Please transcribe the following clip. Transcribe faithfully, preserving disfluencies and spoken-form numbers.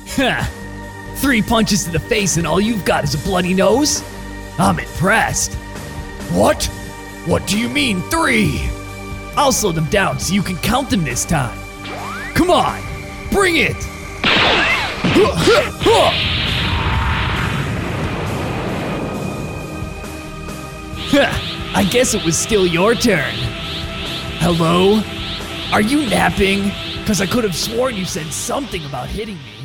Ha! Three punches to the face and all you've got is a bloody nose? I'm impressed. What? What do you mean, three? I'll slow them down so you can count them this time. Come on, bring it! I guess it was still your turn. Hello? Are you napping? Because I could have sworn you said something about hitting me.